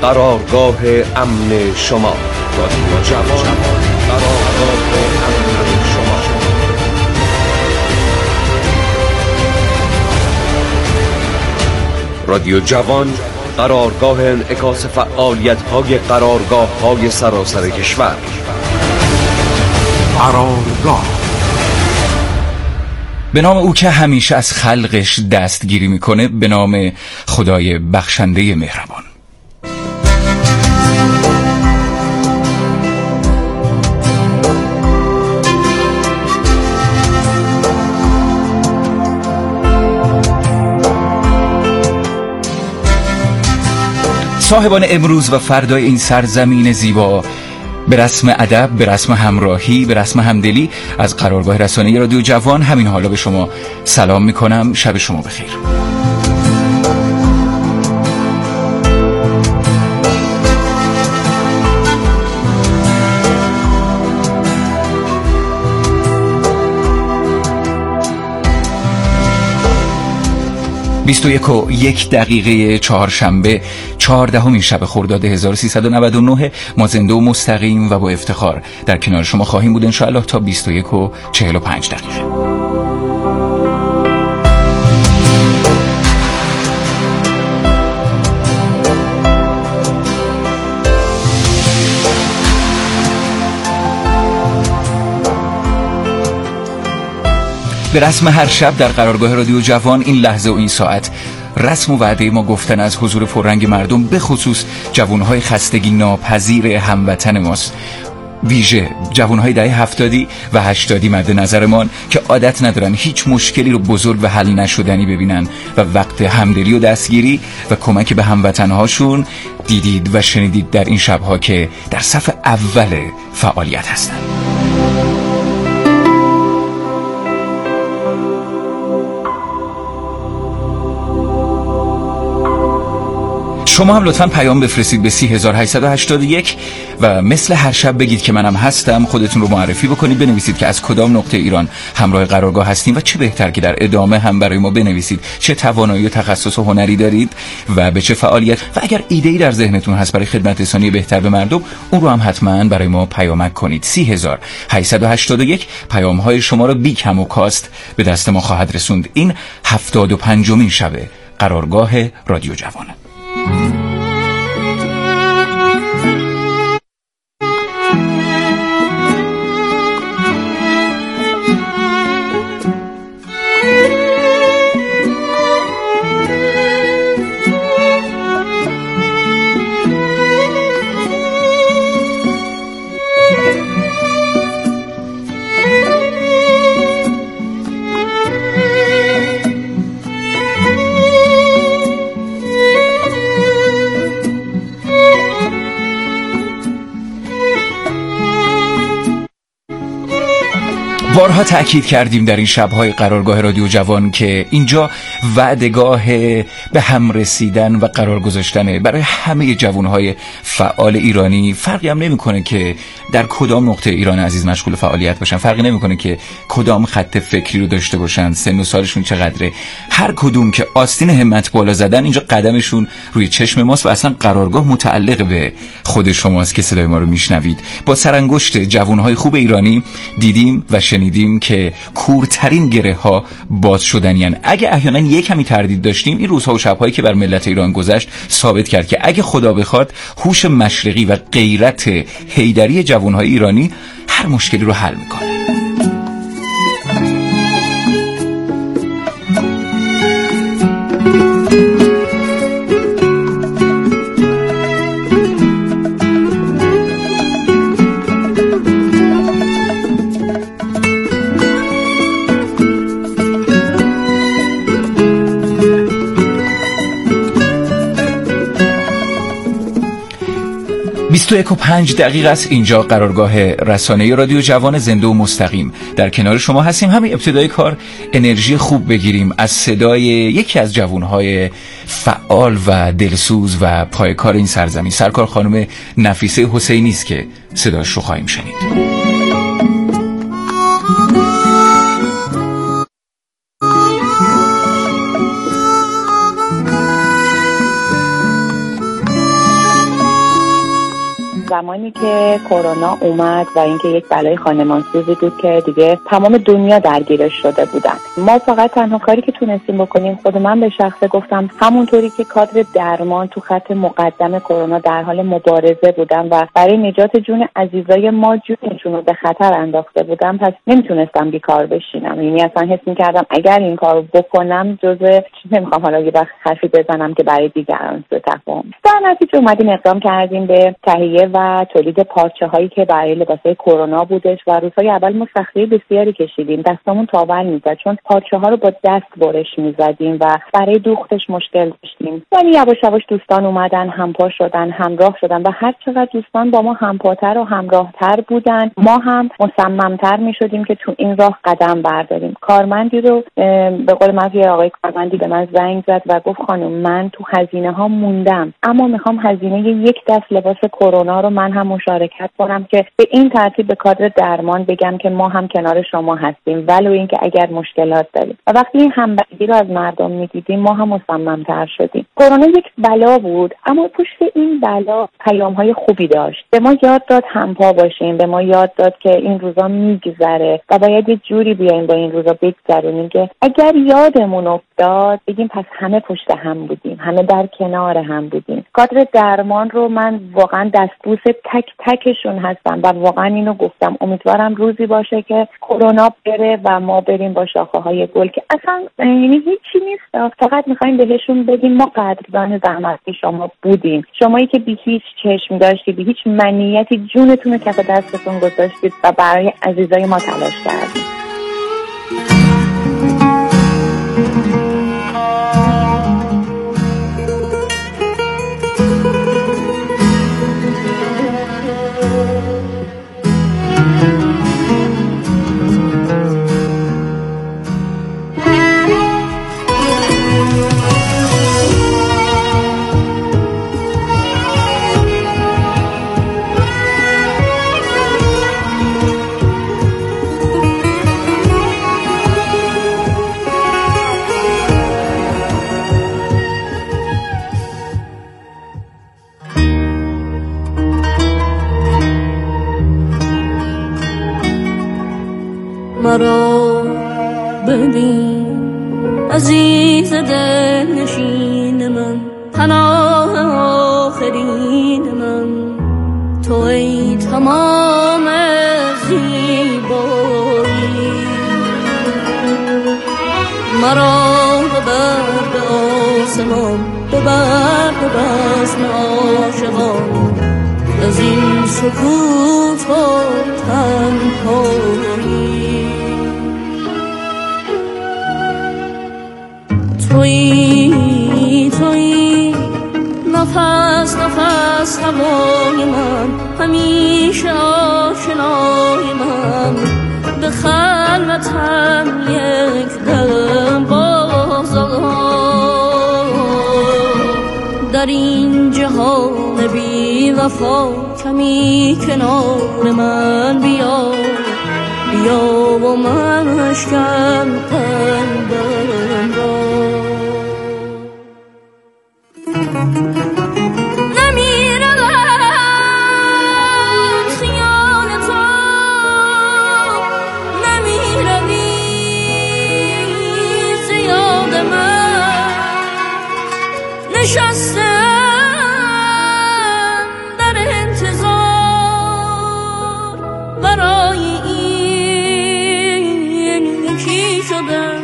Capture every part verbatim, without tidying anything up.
قرارگاه امن شما. رادیو جوان، قرارگاه امن شما. رادیو جوان، قرارگاه انعکاس فعالیت‌های قرارگاه‌های سراسر کشور. قرارگاه، به نام او که همیشه از خلقش دستگیری میکنه، به نام خدای بخشنده مهربان. صاحبان امروز و فردای این سرزمین زیبا، به رسم ادب، به رسم همراهی، به رسم همدلی، از قرارگاه رسانه‌ای رادیو جوان همین حالا به شما سلام میکنم. شب شما بخیر. بیست و یک و یک دقیقه چهارشنبه، چهاردهمین شب خرداد هزار و سیصد و نود و نه، ما زنده و مستقیم و با افتخار در کنار شما خواهیم بود انشاءالله تا بیست و یک و چهل و پنج دقیقه. به رسم هر شب در قرارگاه رادیو جوان، این لحظه و این ساعت رسم و وعده ما گفتن از حضور پررنگ مردم، به خصوص جوانهای خستگی ناپذیر هموطن ماست، ویژه جوانهای دهه هفتادی و هشتادی مد نظرمان که عادت ندارن هیچ مشکلی رو بزرگ و حل نشدنی ببینن و وقت همدلی و دستگیری و کمک به هموطنهاشون دیدید و شنیدید در این شبها که در صف اول فعالیت هستن. شما هم لطفاً پیام بفرستید به سی هزار و هشتصد و هشتاد و یک و مثل هر شب بگید که منم هستم، خودتون رو معرفی بکنید، بنویسید که از کدام نقطه ایران همراه قرارگاه هستیم و چه بهتر که در ادامه هم برای ما بنویسید چه توانایی و تخصص و هنری دارید و به چه فعالیت، و اگر ایده‌ای در ذهنتون هست برای خدمت رسانی بهتر به مردم، اون رو هم حتماً برای ما پیامک کنید. سی هزار و هشتصد و هشتاد و یک پیام‌های شما رو بی کم و کاست به دست ما خواهد رسوند. این هفتاد و پنجمین شب قرارگاه رادیو جوان. بارها تأکید کردیم در این شب‌های قرارگاه رادیو جوان که اینجا وعدگاه به هم رسیدن و قرار گذاشتن برای همه جوانهای فعال ایرانی. فرقی هم نمی‌کنه که در کدام نقطه ایران عزیز مشغول فعالیت باشن، فرقی نمی‌کنه که کدام خط فکری رو داشته باشن، سن و سالشون چقدره، هر کدوم که آستین همت بالا زدن اینجا قدمشون روی چشم ماست و اصلا قرارگاه متعلق به خود شماست که صدای ما رو میشنوید. با سرانگشت جوانهای خوب ایرانی دیدیم و شنیدیم که کورترین گره ها باز شدنیان. اگه احیانا یک کمی تردید داشتیم، این روزها و شبهایی که بر ملت ایران گذشت ثابت کرد که اگه خدا بخواد هوش مشرقی و غیرت حیدری جوانهای ایرانی هر مشکلی رو حل میکنه. بیست و یک و پنج دقیقه است. اینجا قرارگاه رسانه‌ای رادیو جوان زنده و مستقیم در کنار شما هستیم. همین ابتدای کار انرژی خوب بگیریم از صدای یکی از جوانهای فعال و دلسوز و پایکار این سرزمین، سرکار خانم نفیسه حسینی است که صداش رو خواهیم شنید. زمانی که کرونا اومد و اینکه یک بلای خانمانسوزی بود که دیگه تمام دنیا درگیرش شده بودن، ما فقط تنها کاری که تونستیم بکنیم، خود من به شخصه گفتم همونطوری که کادر درمان تو خط مقدم کرونا در حال مبارزه بودن و برای نجات جون عزیزای ما جونشون رو به خطر انداخته بودم، پس نمیتونستم بیکار بشینم. یعنی اصلا حس می‌کردم اگر این کارو بکنم جزء نمیخوام حالا یه وقت حرفی بزنم که برای دیگران سوء تفاهم. در نتیجه اومدیم اقدام کردیم به تهیه و تولید پارچه‌هایی که برای لباسای کرونا بودش و روزهای اول ما سختی بسیاری کشیدیم، دستامون تاول میزد چون پارچه‌ها رو با دست برش میزدیم و برای دوختش مشکل داشتیم. ولی یواش یواش دوستان اومدن، همپا شدن، همراه شدن و هر چقدر دوستان با ما همپاتر و همراهتر بودن، ما هم مصممتر میشدیم که تو این راه قدم برداریم. کارمندی رو به قول معروف یه آقای کارمندی به من زنگ زد و گفت خانم من تو هزینه ها موندم، اما میخوام هزینه یک دست لباس کرونا رو من هم مشارکت کنم که به این ترتیب به کادر درمان بگم که ما هم کنار شما هستیم ولو اینکه اگر مشکلات داریم. و وقتی این همبستگی رو از مردم میدیدیم ما هم مصممتر شدیم. کرونا یک بلا بود اما پشت این بلا پیام‌های خوبی داشت. به ما یاد داد همپا باشیم، به ما یاد داد که این روزا میگذره و باید یه جوری بیایم با این روزا بگذرونیم که اگر یادمون افتاد بگیم پس همه پشت هم بودیم، همه در کنار هم بودیم. کادر درمان رو من واقعا دستبوس تک تکشون هستم و واقعا اینو گفتم امیدوارم روزی باشه که کرونا بره و ما بریم با شاخه‌های گل که اصلا یعنی هیچی نیست، فقط می‌خوایم بهشون بگیم ما قدردان زحمت شما بودیم، شمایی که بی هیچ چشم داشتی، بی هیچ منیتی جونتون رو کف دستتون گذاشتید و برای عزیزای ما تلاش کردید. مرا ببین عزیز دل نشین من، پناه آخرین من، تو ای تمام زیبایی. مرا ببر به آسمان، ببر به بزم عاشقان، از این سکوت و تنهایی. تویی تویی نفس نفس هوای من، همیشه آشنای من، به خلوتم یک دم بازآی. در این جهان بی وفا کمی کنار من بیا، بیا و من اشکم قلبم را. نشستم در انتظار برای این یکی شدم.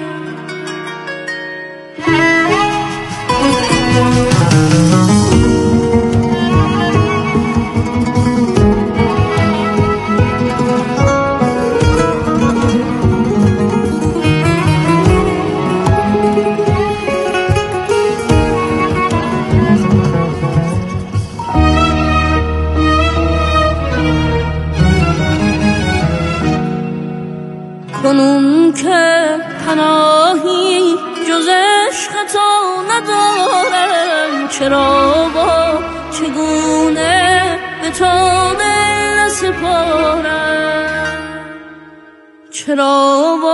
کنون که پناهی جز عشق تو ندارم، چرا با چگونه به تو دل سپارم، چرا با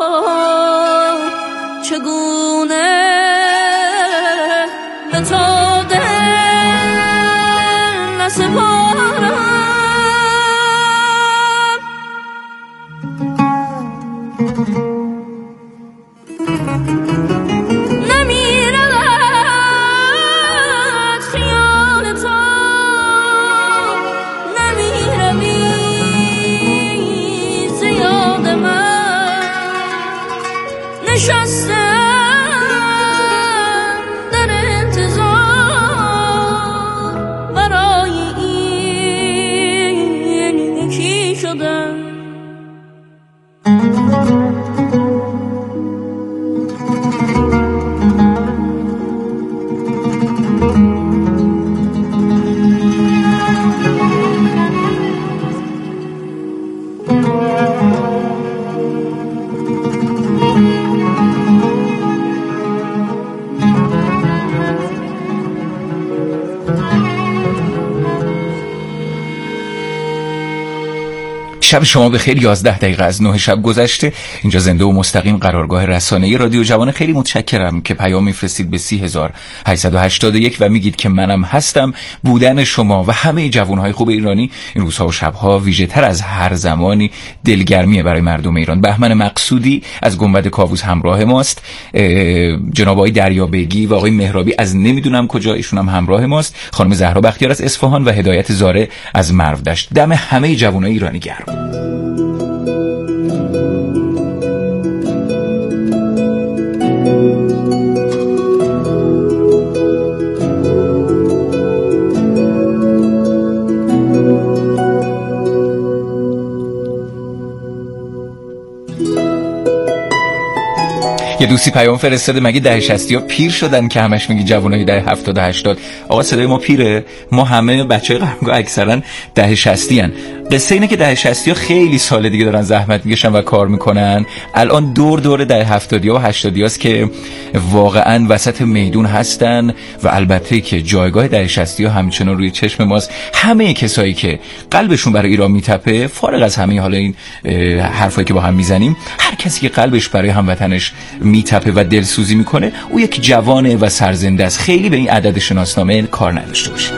چگونه به تو دل سپارم. شب شما بخیر. یازده دقیقه از نه شب گذشته. اینجا زنده و مستقیم قرارگاه رسانه‌ای رادیو جوان. خیلی متشکرم که پیام میفرستید به سی هزار و هشتصد و هشتاد و یک و میگید که منم هستم. بودن شما و همه جوانهای خوب ایرانی این روزها و شبها ویژه تر از هر زمانی دلگرمیه برای مردم ایران. بهمن مقصودی از گنبد کاووس همراه ماست. جناب آقای دریابگی و آقای مهرابی از نمیدونم کجا، ایشون هم همراه ماست. خانم زهرا بختیار از اصفهان و هدایت زاره از مرودشت. دم همه جوانای ایرانی گرم. یه دوستی پیام فرستاده مگه ده شصتی ها پیر شدن که همش میگی جوانای ده هفتاد و هشتاد؟ آقا صدای ما پیره؟ ما همه بچهای قرارگاه اکثرا ده شصتی هن. قصه اینه که ده شصتی ها خیلی سال دیگه دارن زحمت میکشن و کار میکنن. الان دور دور ده هفتادی ها و هشتادی هاست که واقعا وسط میدون هستن و البته که جایگاه ده شصتی ها همچنان روی چشم ماست. همه کسایی که قلبشون برای ایران میتپه، فارغ از همه حالا این حرفایی که با هم میزنیم، هر کسی که قلبش برای هموطنش میتپه و دلسوزی میکنه، او یک جوانه و سرزنده است. خیلی به این عدد شناسنامه کار نداشته باشه.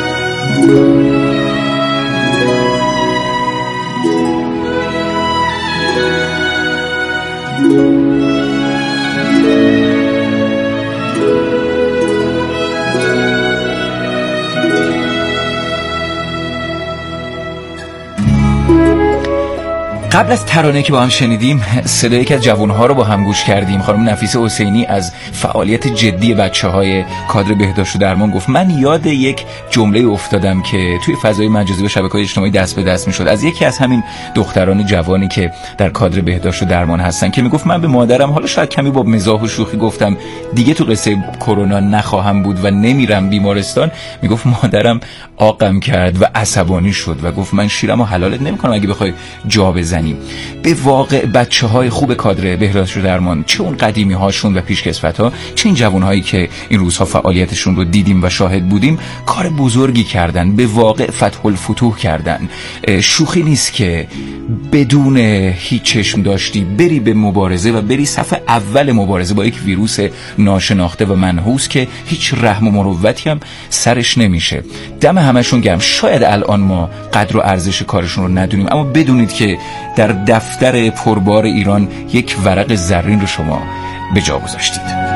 قبل از ترانه که با هم شنیدیم، صدای یکی از جوانها رو با هم گوش کردیم. خانم نفیسه حسینی از فعالیت جدی بچه‌های کادر بهداشت و درمان گفت من یاد یک جمله افتادم که توی فضای مجازی و شبکه‌های اجتماعی دست به دست می‌شد از یکی از همین دختران جوانی که در کادر بهداشت و درمان هستن، که میگفت من به مادرم، حالا شاید کمی با مزاح و شوخی گفتم دیگه تو قصه کرونا نخواهم بود و نمیرم بیمارستان، میگفت مادرم آقم کرد و عصبانی شد و گفت من شیرمو حلالت نمی‌کنم اگه بخوای جا بزنی. به واقع بچه های خوب کادر بهداشت و درمان، چه اون قدیمی هاشون و پیشکسوت ها، چه این جوان هایی که این روزها فعالیتشون رو دیدیم و شاهد بودیم، کار بزرگی کردن. به واقع فتح الفتوح کردن. شوخی نیست که بدون هیچ چشم داشتی بری به مبارزه و بری صف اول مبارزه با یک ویروس ناشناخته و منحوس که هیچ رحم و مروتی هم سرش نمیشه. دم همشون گرم. شاید الان ما قدر و ارزش کارشون رو ندونیم، اما بدونید که در دفتر پربار ایران یک ورق زرین رو شما به جا گذاشتید.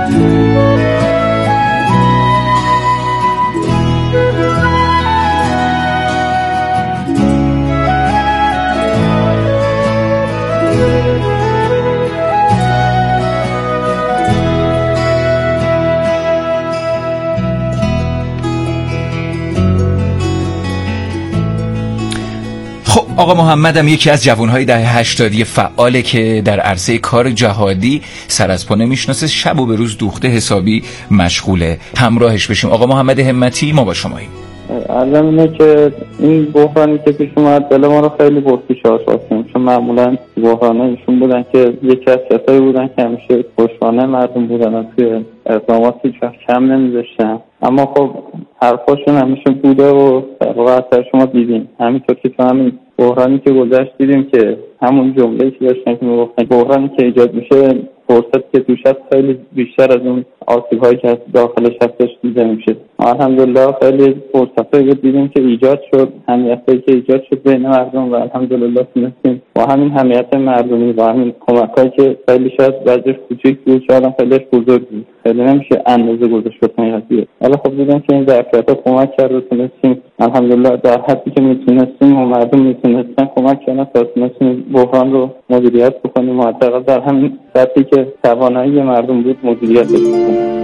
آقا محمدم یکی از جوانهای دهه هشتادی فعاله که در عرصه کار جهادی سر از پا نمیشناسه، شب و به روز دوخته حسابی مشغوله. همراهش بشیم. آقا محمد همتی، ما با شماییم. علم اینه که این بحرانی که پیش اومد دل ما رو خیلی بردیش آشواستیم، چون معمولا بحرانه ایشون بودن که یکی از کسایی بودن که همیشه پشتوانه مردم بودن و توی اقدامات هیچ وقت کم نمیذاشتن. اما خب حرفاشون همیشه بوده و در واقع اثر شما دیدیم. همینطور که تو همین بحرانی که گذشت دیدیم که همون جمله‌ای که داشتن که میگفتن بحرانی که ایجاد میشه، فرصت که توش هست خیلی بیشتر از اون آسیب‌هایی که داخلش هستش دیده میشه. الحمدلله خیلی فرصتایی رو دیدیم که ایجاد شد، همیتایی که ایجاد شد بین مردم و الحمدلله تونستیم با همین همیت مردمی، با همین کمکایی که خیلی شاید بعضیش کوچیک بود، شاید هم خیلیش بزرگ بود، خیلی نمیشه اندازه گذاشت به این قضیه. ولی خب دیدیم که این ظرفیت‌ها کمک کرد و تونستیم الحمدلله در حدی که میتونستیم و مردم میتونستن کمک کردن تا تونستیم بحران رو مدیریت بکنیم و حداقل در همین سطحی که توانایی مردم بود مدیریت بکنیم.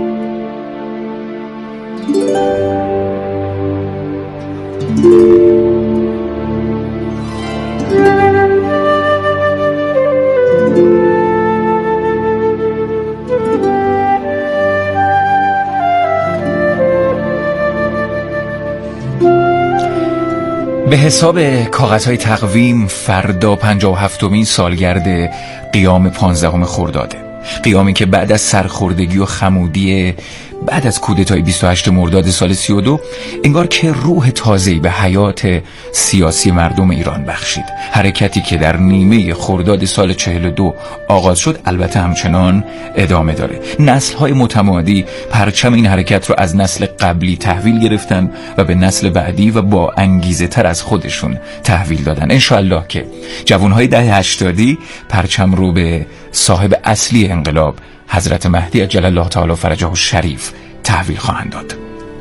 به حساب کاغذهای تقویم فردا پنجاه و هفتمین سالگرد قیام پانزدهم خرداده، قیامی که بعد از سرخوردگی و خمودی بعد از کودتای بیست و هشتم مرداد سال سی و دو انگار که روح تازه‌ای به حیات سیاسی مردم ایران بخشید. حرکتی که در نیمه خرداد سال چهل و دو آغاز شد البته همچنان ادامه داره. نسل‌های متمادی پرچم این حرکت رو از نسل قبلی تحویل گرفتن و به نسل بعدی و با انگیزه تر از خودشون تحویل دادن. انشالله که جوانهای دهه هشتادی پرچم رو به صاحب اصلی انقلاب حضرت مهدی عجل الله تعالی فرجه الشریف تحویل خواهند داد.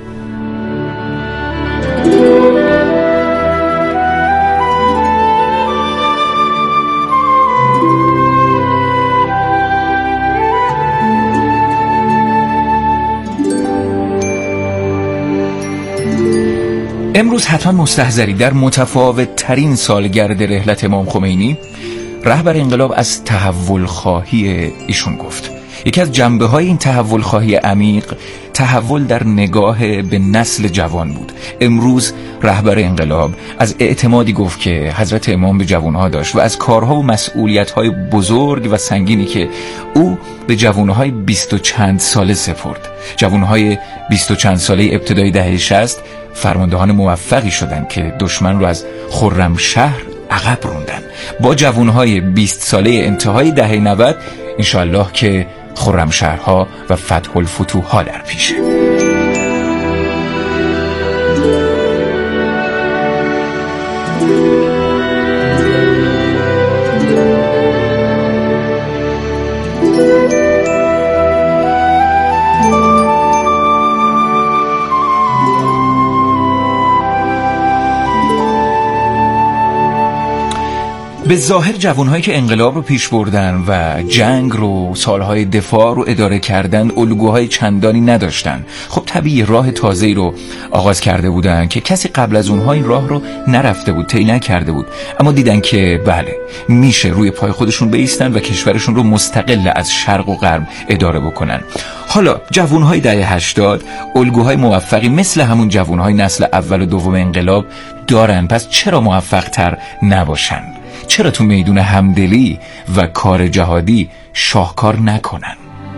امروز حتما مستحضری در متفاوت ترین سالگرد رحلت امام خمینی رهبر انقلاب از تحول خواهی ایشون گفت. یکی از جنبه های این تحول خواهی عمیق تحول در نگاه به نسل جوان بود. امروز رهبر انقلاب از اعتمادی گفت که حضرت امام به جوانها داشت و از کارها و مسئولیت‌های بزرگ و سنگینی که او به جوانهای بیست و چند ساله سپرد. جوانهای بیست و چند ساله ابتدای دهه شصت فرماندهان موفقی شدند که دشمن رو از خرمشهر عقب روندن. با جوانهای بیست ساله انتهای دهه نود انشاءالله که خرمشهرها و فتح الفتوحها در پیشه. به ظاهر جوانهایی که انقلاب رو پیش بردن و جنگ رو، سالهای دفاع رو اداره کردن، الگوهای چندانی نداشتن. خب طبیعی راه تازه‌ای رو آغاز کرده بودن که کسی قبل از اونها این راه رو نرفته بود، طی نکرده بود، اما دیدن که بله میشه روی پای خودشون بایستن و کشورشون رو مستقل از شرق و غرب اداره بکنن. حالا جوانهای دهه هشتاد الگوهای موفقی مثل همون جوانهای نسل اول و دوم انقلاب دارن، پس چرا موفق تر نباشن؟ چرا تو میدون همدلی و کار جهادی شاهکار نکنن؟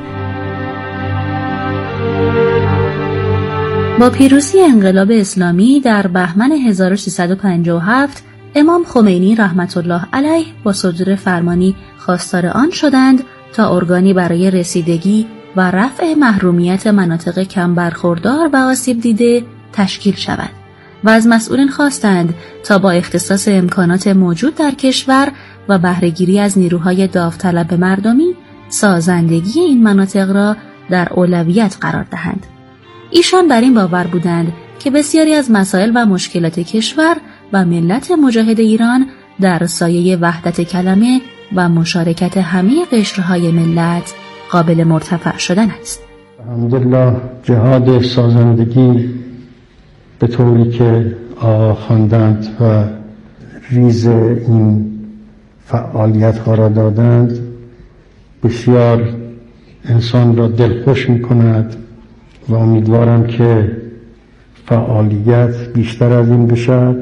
با پیروزی انقلاب اسلامی در بهمن هزار و سیصد و پنجاه و هفت امام خمینی رحمت الله علیه با صدور فرمانی خواستار آن شدند تا ارگانی برای رسیدگی و رفع محرومیت مناطق کم برخوردار و آسیب دیده تشکیل شود و از مسئولین خواستند تا با اختصاص امکانات موجود در کشور و بهره‌گیری از نیروهای داوطلب مردمی سازندگی این مناطق را در اولویت قرار دهند. ایشان بر این باور بودند که بسیاری از مسائل و مشکلات کشور و ملت مجاهد ایران در سایه وحدت کلمه و مشارکت همه قشرهای ملت قابل مرتفع شدن است. الحمدلله جهاد سازندگی به طوری که آقا خواندند و ریز این فعالیت ها را دادند بسیار انسان را دلخوش می کند و امیدوارم که فعالیت بیشتر از این بشد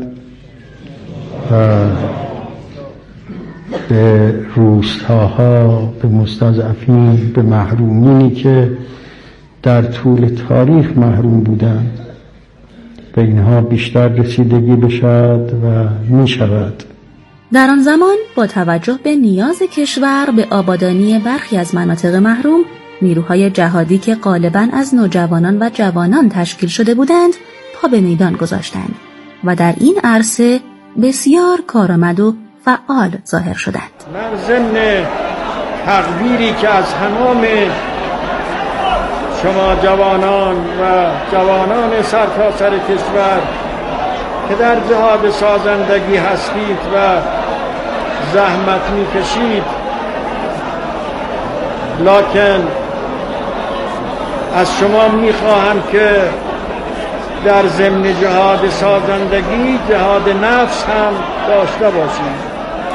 و به روستاها، به مستضعفین، به محرومینی که در طول تاریخ محروم بودند به اینها بیشتر رسیدگی بشد و می شود. در آن زمان با توجه به نیاز کشور به آبادانی برخی از مناطق محروم، نیروهای جهادی که غالباً از نوجوانان و جوانان تشکیل شده بودند پا به میدان گذاشتند و در این عرصه بسیار کارآمد و فعال ظاهر شدند. من ضمن تقدیری که از تمام شما جوانان و جوانان سرتاسر سر کشور که در جهاد سازندگی هستید و زحمت میکشید، لکن از شما میخواهم که در ضمن جهاد سازندگی جهاد نفس هم داشته باشید.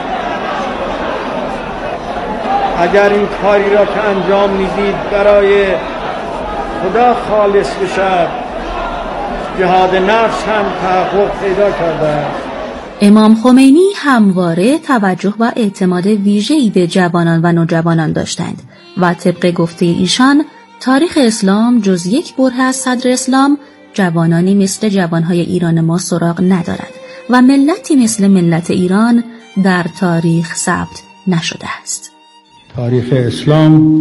اگر این کاری را که انجام میدید برای خدا خالص بشد، جهاد نفس هم تحقق پیدا کرده است. امام خمینی همواره توجه و اعتماد ویژه‌ای به جوانان و نوجوانان داشتند و طبق گفته ایشان تاریخ اسلام جز یک بره از صدر اسلام جوانانی مثل جوانهای ایران ما سراغ ندارد و ملتی مثل ملت ایران در تاریخ ثبت نشده است. تاریخ اسلام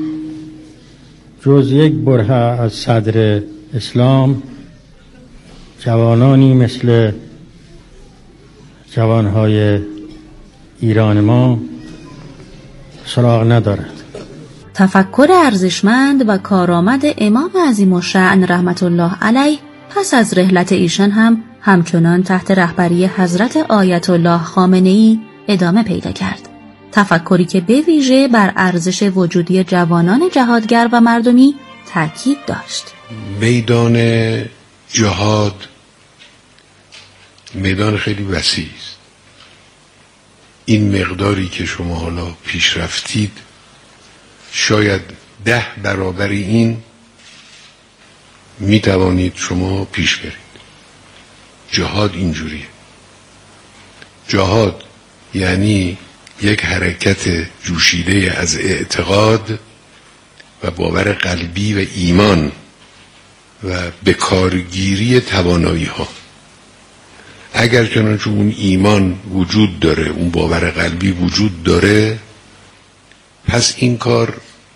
جز یک بره از صدر اسلام جوانانی مثل جوانهای ایران ما سراغ ندارد. تفکر ارزشمند و کارآمد امام عظیم الشأن رحمت الله علیه پس از رحلت ایشان هم همچنان تحت رهبری حضرت آیت الله خامنه‌ای ادامه پیدا کرد. تفکری که به ویژه بر ارزش وجودی جوانان جهادگر و مردمی تاکید داشت. میدان جهاد میدان خیلی وسیع است. این مقداری که شما حالا پیش رفتید شاید ده برابر این می توانید شما پیش برید. جهاد اینجوریه. جهاد یعنی یک حرکت جوشیده از اعتقاد و باور قلبی و ایمان و بکارگیری توانایی ها. اگر چنانچه اون ایمان وجود داره، اون باور قلبی وجود داره، پس این کار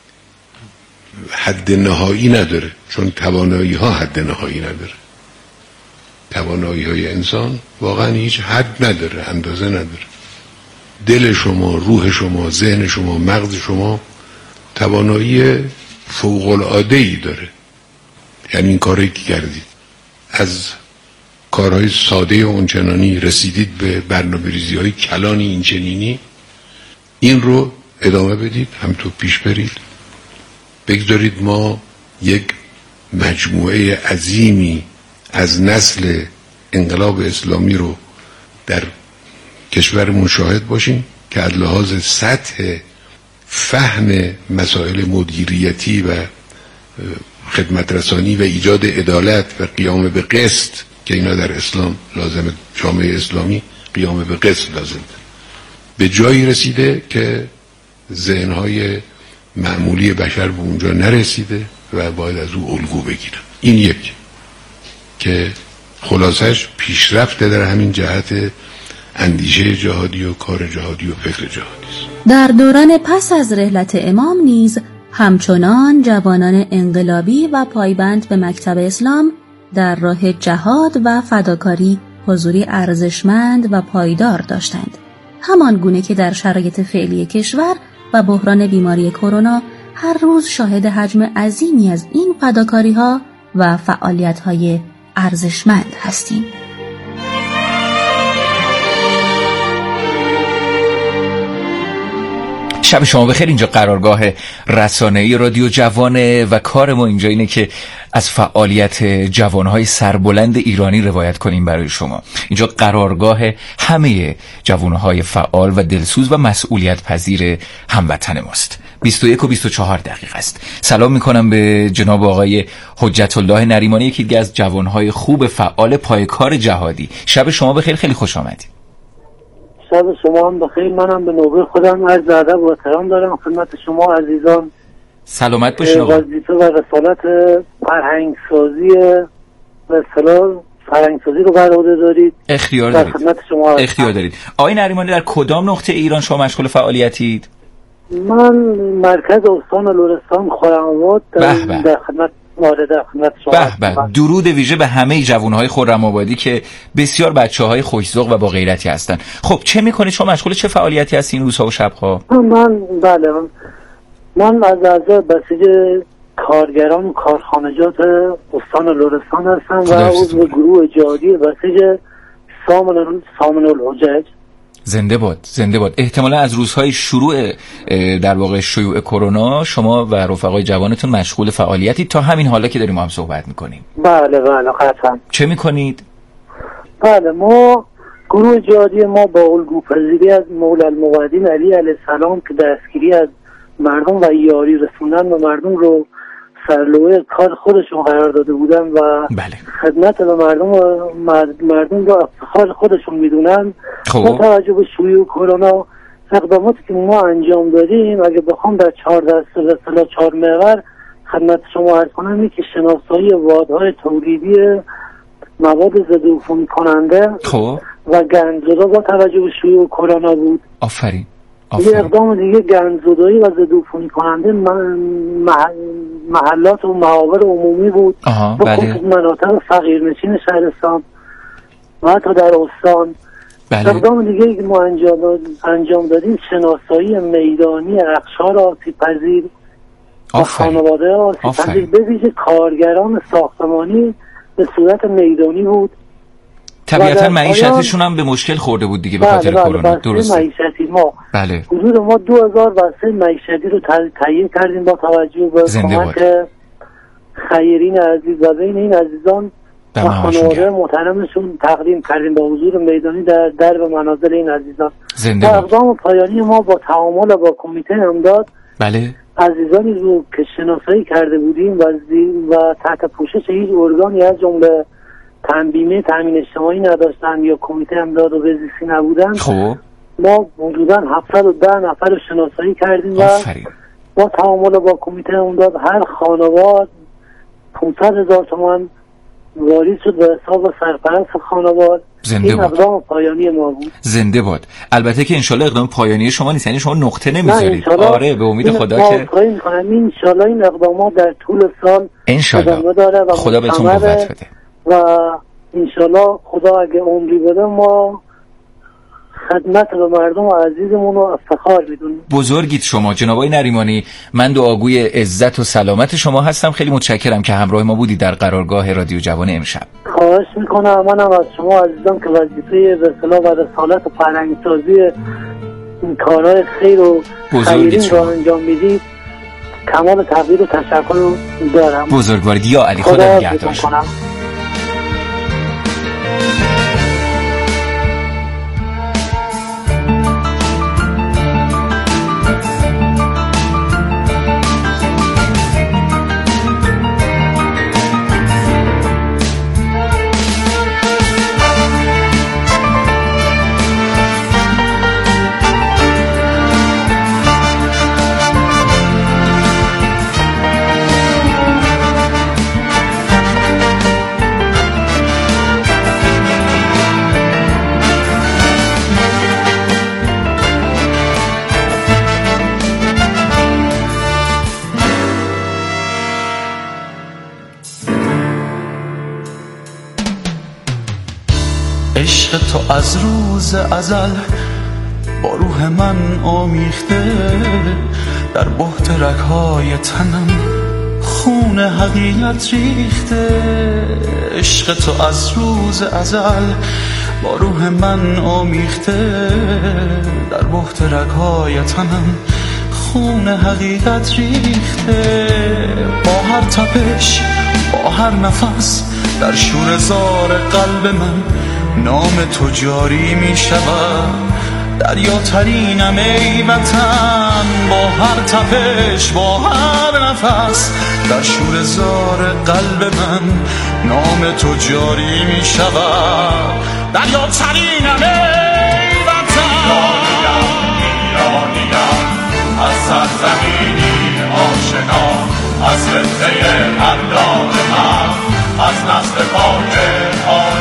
حد نهایی نداره، چون توانایی ها حد نهایی نداره. توانایی های انسان واقعا هیچ حد نداره، اندازه نداره. دل شما، روح شما، ذهن شما، مغز شما توانایی فوق العاده ای داره. یعنی این کاری که کردید، از کارهای ساده اونچنانی رسیدید به برنامه‌ریزی های کلانی اینچنینی، این رو ادامه بدید، همینطور پیش برید. بگذارید ما یک مجموعه عظیمی از نسل انقلاب اسلامی رو در کشورمون شاهد باشیم که از لحاظ سطح فهم مسائل مدیریتی و خدمت رسانی و ایجاد عدالت و قیام به قسط، که اینا در اسلام لازمه، جامعه اسلامی قیام به قسط لازمه، به جایی رسیده که ذهنهای معمولی بشر به اونجا نرسیده و باید از او الگو بگیرن. این یک که خلاصش پیشرفت در همین جهت اندیشه جهادی و کار جهادی و فکر جهادی است. در دوران پس از رحلت امام نیز همچنان جوانان انقلابی و پایبند به مکتب اسلام در راه جهاد و فداکاری حضوری ارزشمند و پایدار داشتند. همان گونه که در شرایط فعلی کشور و بحران بیماری کرونا هر روز شاهد حجم عظیمی از این فداکاری‌ها و فعالیت‌های ارزشمند هستیم. شب شما بخیر. اینجا قرارگاه رسانه‌ای رادیو جوانه و کار ما اینجا اینه که از فعالیت جوانهای سربلند ایرانی روایت کنیم برای شما. اینجا قرارگاه همه جوانهای فعال و دلسوز و مسئولیت پذیر هموطن ماست. بیست و یک و بیست و چهار دقیقه است. سلام میکنم به جناب آقای حجت الله نریمانی، یکی از جوانهای خوب فعال پایکار جهادی. شب شما بخیر، خیلی خوش آمدید. شب شما هم بخیر. منم به نوبه خودم عرض ادب و احترام دارم خدمت شما عزیزان. سلامت باشین آقا. وظیفه و رسالت فرهنگ سازی و اصطلاح فرهنگ سازی رو بر عهده دارید. اختیار دارید. خدمت شما اختیار دارید. آقای نریمانی، در کدام نقطه ایران شما مشغول فعالیتید؟ من مرکز استان لرستان خرم‌آباد در, در خدمت مورد خدمت شما. به به. درود ویژه به همه جوانهای خرم‌آبادی که بسیار بچه‌های خوش‌ذوق و با غیرتی هستن. خب چه می‌کنید شما؟ مشغول چه فعالیتی هستین این روزها و شب‌ها؟ من بله من, من از اعضای بسیج کارگران و کارخانجات استان لرستان هستم و عضو گروه جهادی بسیج سامن سامن الحجج. زنده باد، زنده باد. احتمالا از روزهای شروع در واقع شیوع کرونا شما و رفقای جوانتون مشغول فعالیتی تا همین حالا که داریم ما هم صحبت میکنیم. بله بله قطعا. چه میکنید؟ بله ما گروه جهادی ما با الگوپذیری از مولا الموعدین علی علیه السلام که دستگیری از مردم و یاری رسوندن و مردم رو سرلوحه کار خودشون قرار داده بودن و بله. خدمت به مردم و مردم رو افتخار خودشون میدونن. با توجه به شیوع کرونا اقداماتی که ما انجام دادیم اگه بخوام در چهارده سال چهار محور خدمت شما عرض کنم اینه که شناسایی واحدهای تولیدی مواد ضد عفونی کننده خب و گندزدا با توجه به شیوع کرونا بود. آفرین. یه اقدام دیگه گندزدایی و ضد عفونی کننده محل محلات و معابر عمومی بود. آها به بله. خصوص مناطق فقیرنشین شهرستان و حتی در استان. بله. اقدام دیگه که ما انجام انجام دادیم شناسایی میدانی اقشار آسیب‌پذیر و خانواده آسیب‌پذیر به ویژه کارگران ساختمانی به صورت میدانی بود. طبیعتا معیشتشون هم به مشکل خورده بود دیگه به خاطر کرونا. درسته. معیشتی ما بله. حدود ما دو هزار وسیله معیشتی رو تهیه کردیم با توجه به کمک خیرین عزیز و بین این عزیزان و خانواده محترمشون تقدیم کردیم با حضور میدانی در درب منازل این عزیزان. زنده و اقدام پایانی ما با تعامل با کمیته امداد بله عزیزانی رو که شناسایی کرده بودیم و, و تحت پوشش هیچ ارگانی از جمله تنظیمه تامین اجتماعی نداشتن یا کمیته امداد و بزیستی نبودن. خب ما حدوداً هفتصد و ده نفر رو شناسایی کردیم و با تعامل با کمیته امداد هر خانواد پانصد هزار تومان واریز شد به حساب سرپرست خانواد. زنده این باد. اقدام پایانی ما بود. زنده باد. البته که انشالله اقدام پایانی شما نیست، یعنی شما نقطه نمیذارید. آره به امید خدا که انشالله این اقدامات در طول سال انشالله داره و خدا بهتون قوت بده و انشالله خدا اگه عمری بده ما خدمت به مردم عزیزمون رو افتخار میدونیم. بزرگید شما جناب آقای نریمانی. من دعاگوی عزت و سلامت شما هستم. خیلی متشکرم که همراه ما بودید در قرارگاه رادیو جوان امشب. خواهش میکنم. منم از شما عزیزان که وظیفه به اصطلاح و رسالت و فرهنگسازی این کارهای خیر و خیرین رو انجام میدید کمال تقدیر و تشکر رو دارم. بزرگوارید. یا علی خدا نگهدار. عشق تو از روز ازل با روح من آمیخته، در بحت رگ‌های تنم خون حقیقت ریخته. عشق تو از روز ازل با روح من آمیخته، در بحت رگ‌های تنم خون حقیقت ریخته. با هر تپش با هر نفس در شور زار قلب من نام تو جاری می شود. دریاترینم ای وطن، با هر تپش با هر نفس در شور زار قلب من نام تو جاری می شود. دریاترینم ای وطن، ایرانیم از سرزمینی آشنا، از خطه اندام من، از نسل پاک